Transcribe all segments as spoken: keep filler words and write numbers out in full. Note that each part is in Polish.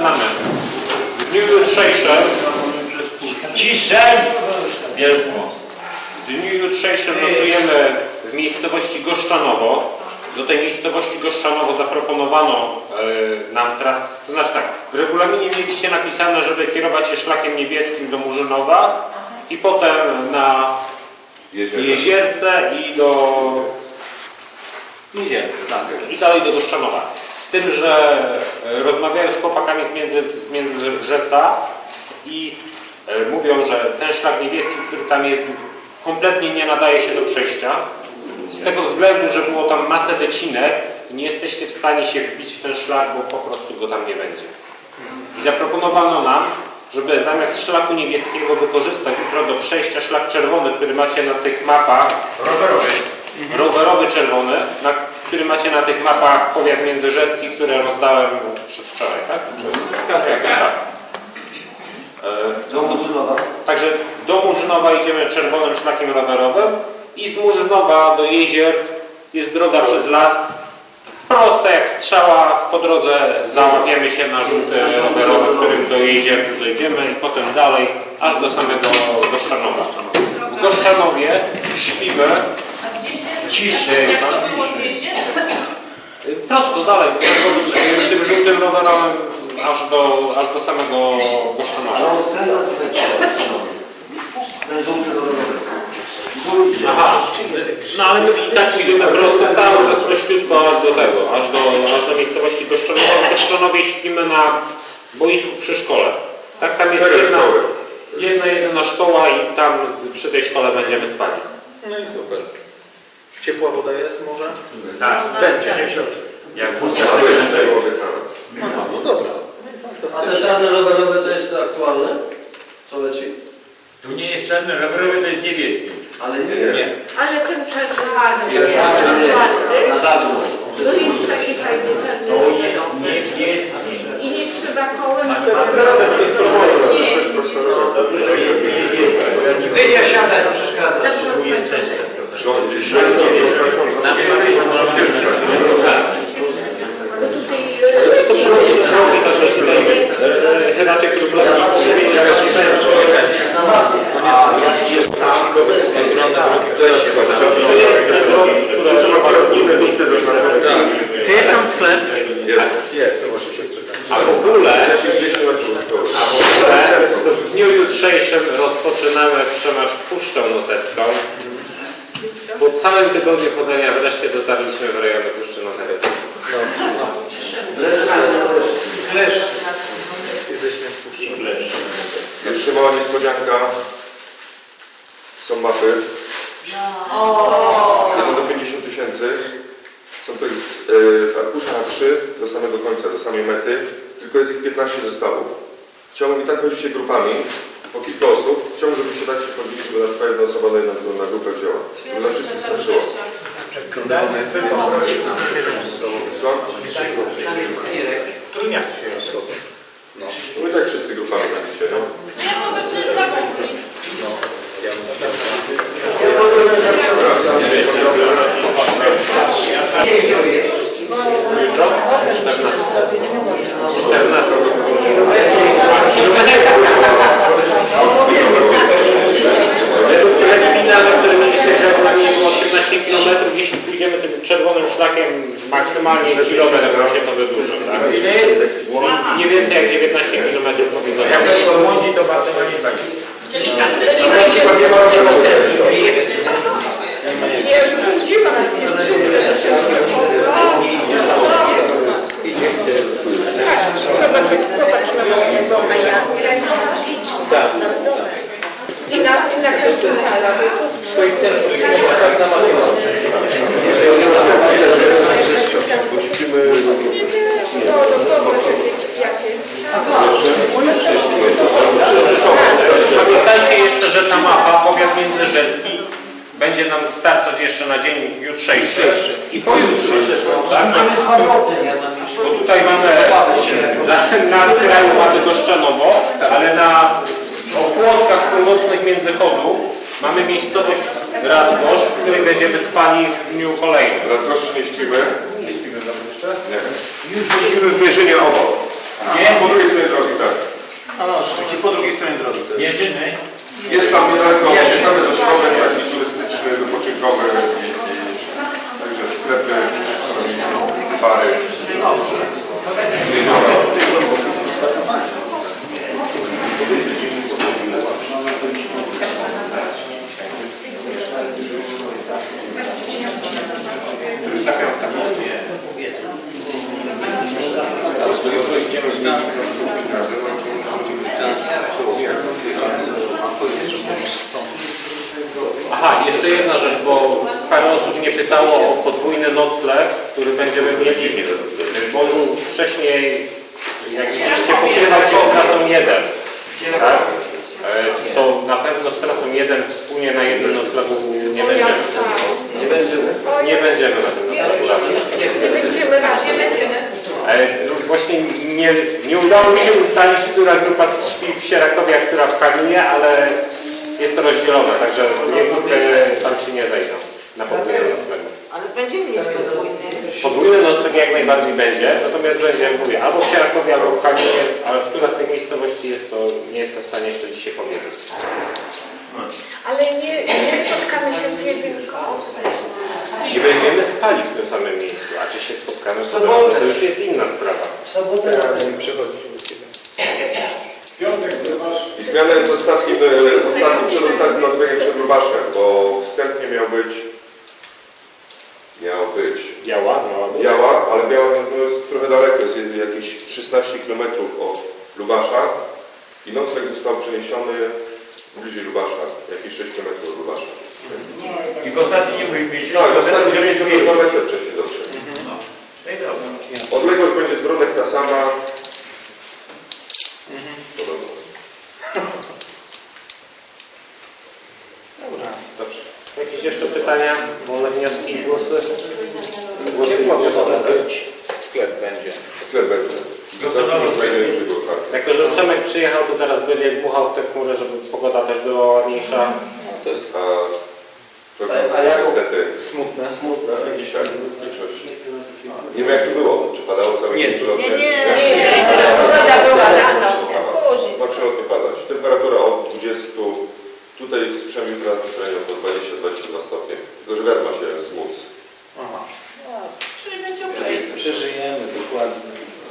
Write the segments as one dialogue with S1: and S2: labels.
S1: zaczynamy. W dniu jutrzejszym
S2: Ciszej!
S1: W dniu jutrzejszym notujemy w miejscowości Goszczanowo. Do tej miejscowości Goszczanowo zaproponowano yy, nam teraz, to znaczy tak, w regulaminie mieliście napisane, żeby kierować się szlakiem niebieskim do Murzynowa i potem na Jezierce i do Jezierce, tak, i dalej do Goszczanowa. Z tym, że rozmawiałem z chłopakami z między, z Międzyrzeca i yy, mówią, że ten szlak niebieski, który tam jest, kompletnie nie nadaje się do przejścia. Z tego względu, że było tam masę wycinek i nie jesteście w stanie się wbić w ten szlak, bo po prostu go tam nie będzie. I zaproponowano nam, żeby zamiast szlaku niebieskiego wykorzystać jutro do przejścia szlak czerwony, który macie na tych mapach.
S2: Rowerowy.
S1: Rowerowy czerwony, na, który macie na tych mapach powiat międzyrzecki, które rozdałem przedwczoraj, tak? Tak, tak, tak.
S3: Do Murzynowa.
S1: Także do Murzynowa idziemy czerwonym szlakiem rowerowym i z Murzynowa do Jezier jest droga przez las. Prosto jak strzała, po drodze załapiemy się na żółty rowerowy, którym do Jezier dojdziemy i potem dalej aż do samego Goszczanowa. W Goszczanowie śpimy ciszej. Prosto dalej, tym żółtym rowerowym aż do, aż do samego Goszczanowa.
S3: Ale on skręca tutaj. Ten żółty rowerowy.
S1: Aha, no ale my i tak idziemy prosto cały czas prościutko aż do tego, aż do, aż do miejscowości Goszczanowa. W Goszczanowie śpimy na boisku przy szkole. Tak, tam jest jedna, jedna, jedyna szkoła i tam przy tej szkole będziemy spali.
S2: No i super. Ciepła woda jest może?
S1: Tak,
S2: będzie.
S1: Jak
S2: pusta,
S1: to będzie.
S2: No, no dobra.
S3: A te czarne rowerowe to jest aktualne? Co leci?
S2: Tu nie jest czarny, rowerowy to jest niebieski.
S3: Ale nie.
S2: Nie.
S4: Ale ten czerwony,
S3: Jest
S4: czarny,
S3: na dawno.
S4: to jest taki fajny czarny.
S2: To jest niebieski.
S4: I nie trzeba kołem.
S2: Rowerowy to jest Wydia siadaj, to przeszkadza.
S1: Raczej klub
S2: Czy jest tam sklep?
S5: Jest, jest, właśnie się
S1: A w ogóle, a w ogóle w dniu jutrzejszym rozpoczynamy przemasz Puszczą Notecką. Po całym tygodniu chodzenia wreszcie dotarliśmy w rejony Puszczy Noteckiej.
S2: Klesz. Jesteśmy w Puszczy.
S5: Jeszcze mała niespodzianka. Są mapy. Jeden do pięćdziesięciu tysięcy. Są to w arkuszach A trzy do samego końca, do samej mety. Tylko jest ich piętnaście zestawów. Chciałbym i tak chodzicie grupami, po kilka osób. Chciałbym, żebyście tak się chodzili, żeby na przykład jedna osoba na jedną na grupę wzięła. Żeby dla wszystkich starczyło.
S2: Który miasto się jest?
S5: No. No i tak wszyscy grupami robicie, no?
S4: Ja mogę coś zamówić.
S2: No.
S1: Według preliminarza, który mieliście w regulaminie było osiemnaście kilometrów, jeśli pójdziemy tym czerwonym szlakiem maksymalnie kilometr, to się to wydłuży, tak? Nie więcej jak dziewiętnaście kilometrów powinno być.
S2: Jak to młodzi, to maksymalnie tak.
S4: Tak. I na, i na każdym salowie.
S2: Swoich też tak na
S1: Pamiętajcie jeszcze, że ta mapa, powiat międzyrzecki, będzie nam starczać jeszcze na dzień jutrzejszy i pojutrze. Tak? Bo tutaj mamy, na kraju mamy Goszczanowo, ale na opłotkach północnych Międzychodu mamy miejscowość Radgosz, w której będziemy spali w dniu kolejnym.
S5: Radgosz nie śpimy. Nie śpimy tam jeszcze? Nie. Już będziemy w Mierzynie obok. Nie, po drugiej stronie drogi, tak.
S2: No, no, rzeczywiście po drugiej stronie drogi to jest.
S6: Mierzymy.
S5: Jest tam niedaleko, tam jest ośrodek taki turystyczny, wypoczynkowy, i, i, także sklepy, bary.
S1: Aha, jeszcze jedna rzecz, bo parę osób mnie pytało o podwójny nocleg, który będziemy mieli. Możemy wcześniej, jak widzieliście, pokrywać się z trasą jeden. Tak? E, To na pewno z trasą jeden wspólnie na jednym noclegu nie będziemy.
S3: Nie będziemy.
S1: Nie będziemy na tym noclegu.
S4: Nie będziemy raz, nie będziemy.
S1: E, Właśnie nie, nie udało mi się ustalić, która grupa śpi w Sierakowie, a która w Kalinie, ale jest to rozdzielone, także dwie grupy tam się nie zejdą na podwójny nocleg.
S7: Ale będziemy mieć podwójny.
S1: Podwójny nocleg jak najbardziej będzie, natomiast będzie, jak mówię, albo w Sierakowie, albo w Kalinie, ale która z tych miejscowości jest, to nie jestem w stanie jeszcze dzisiaj powiedzieć.
S4: Ale nie, nie spotkamy się w jedynką.
S1: Nie będziemy spali w tym samym miejscu, a czy się spotkamy, to, to już jest inna sprawa.
S3: Sobotę razem.
S5: I zmiana jest ostatnim, e, ostatnim, przedostatnim noclegiem przed Lubaszem, bo wstępnie miał być, miał być
S1: Biała? Miała być?
S5: Biała, ale Biała no, jest trochę daleko, jest jakieś trzynaście kilometrów od Lubasza i nocleg został przeniesiony bliżej Lubasza, jakieś sześć kilometrów od Lubasza.
S6: I w ostatnim miesiącu.
S5: Tak, ostatnio mieliśmy dwa metry wcześniej dotrzeć.
S6: No. No i dobra.
S5: Odległość będzie z Bronek ta sama. Podobno.
S1: Dobra, dobrze. Jakieś jeszcze pytania? Wolne wnioski i głosy? Głosy i
S2: Może
S1: wnioski.
S2: być. Sklep będzie.
S5: Sklep będzie. Zawsze będzie żywo, tak.
S1: Jako, że Przemek przyjechał, to teraz będzie dmuchał w te chmury, żeby pogoda też była ładniejsza.
S2: To jest
S5: A program
S3: A jak-
S5: niestety
S2: smutne.
S3: Smutne.
S5: dzisiaj w większości. Nie wiem jak to było, czy padało cały
S2: Nie,
S5: dzień, czy nocy?
S7: Nie, nie,
S4: Nie, nie, pogoda była rano.
S5: Ma przelotnie padać. Temperatura od dwudziestu, tutaj słyszałem jutro na tym terenie około dwadzieścia do dwudziestu dwóch stopni. Tylko, że wiatr ma się zmóc.
S2: Aha.
S4: Czyli będzie okej.
S2: Przeżyjemy, dokładnie.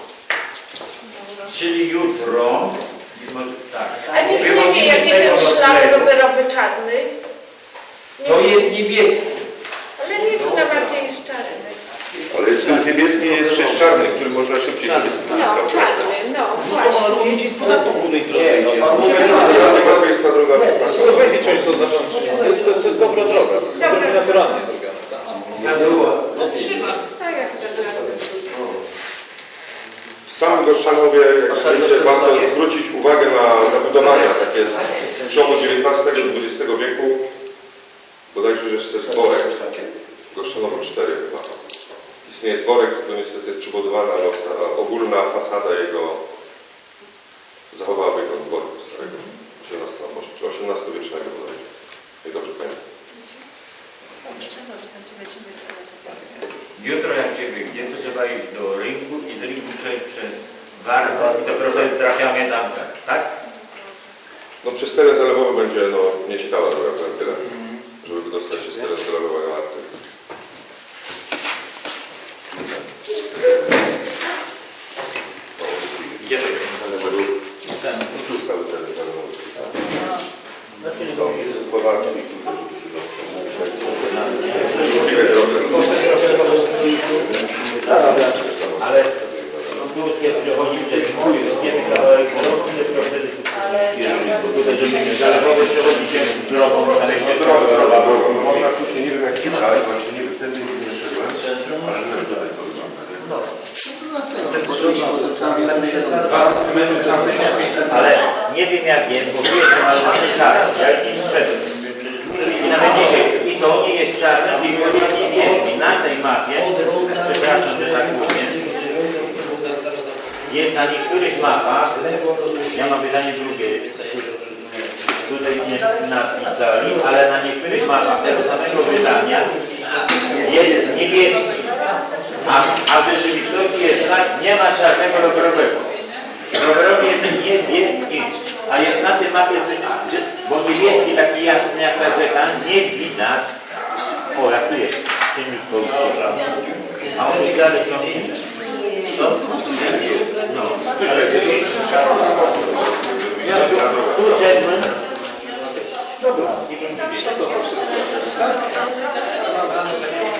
S6: Czyli jutro. Może, tak.
S4: A nikt nie wie,
S6: Wychodzimy
S4: jaki
S6: z tego
S4: ten szlak
S6: noclegu.
S4: rowerowy czarny.
S6: To
S4: Nie
S6: jest niebieski.
S4: Ale nie to na bardziej jest czarny.
S5: Ale jest niebieski, jest sześć czarny, który można szybciej sobie
S4: No, czarny, no właśnie.
S2: jeździć po podwójnej drodze.
S3: Nie, no pan mówi,
S5: Droga jest ta droga.
S2: To będzie coś co znaczące, czy nie? To jest, to jest, to jest dobra droga. To jest
S4: Dobra.
S2: naturalnie zrobione. Tak.
S6: Na było.
S4: No trzyma. Tak jak to
S5: W samym Goszczanowie, jak będzie, warto zwrócić uwagę na zabudowania takie z przełomu dziewiętnastego i dwudziestego wieku. Bodajże, że to jest dworek. Goszczanowo cztery chyba. Istnieje dworek, to niestety przybudowana, ale ta ogólna fasada jego zachowała wygląd dworku starego, osiemnastowiecznego bodajże. Jak dobrze pamiętam.
S6: Jutro jak cię wyjdzie, to trzeba iść do rynku i z rynku przejść przez Warto i dopiero sobie trafiamy tam, tak?
S5: No przez teren zalewowy będzie no, nieciekawa droga, powiem tyle, żeby wydostać się z terenu zalewowego na Arty.
S6: Gdzie to jest?
S5: Ten, tu stały teren zalewowy.
S6: Znaczy nie było.
S5: Powarki.
S6: Ale tu się przechodzi przez mój, nie kawałek drogi, tylko wtedy tutaj, żeby nie zalewowe przechodzi się drogą, ale się droga rola.
S5: Można tu się, nie wiem jak jest, ale znaczy nie wiem, wtedy nie wyszedłem, ale nie wiem, tutaj to wygląda.
S6: Ale nie wiem jak jest, bo wiesz, że masz mamy czas, jak i szedł. I nawet dzisiaj, i to nie jest czarne, i to jest niebieski. Na tej mapie, przepraszam, że tak mówię, jest na niektórych mapach, ja mam pytanie drugie, tutaj nie napisali, ale na niektórych mapach tego samego wydania jest niebieski, a, a w rzeczywistości jest tak, nie ma czarnego rowerowego. Rowerowy jest niebieski, a jest na tej mapie, że, bo niebieski taki jasny jak ta rzeka, nie widać. O, jak tu jest, ciemniutko uszkoda. A oficjale są inne. No, ale tu szedłem. Dobra, nie będzie.